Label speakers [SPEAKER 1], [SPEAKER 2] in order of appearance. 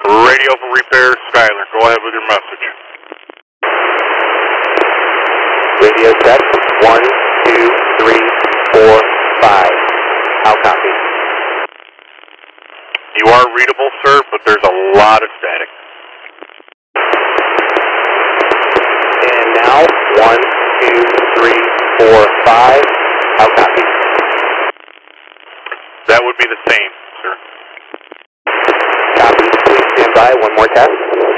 [SPEAKER 1] Radio for repair, Skyler. Go ahead with your message.
[SPEAKER 2] Radio check. 1, 2, 3, 4, 5. How copy?
[SPEAKER 1] You are readable, sir, but there's a lot of static.
[SPEAKER 2] And now, 1, 2, 3, 4, 5. How copy?
[SPEAKER 1] That would be the same, sir.
[SPEAKER 2] Copy. Please stand by. One more test.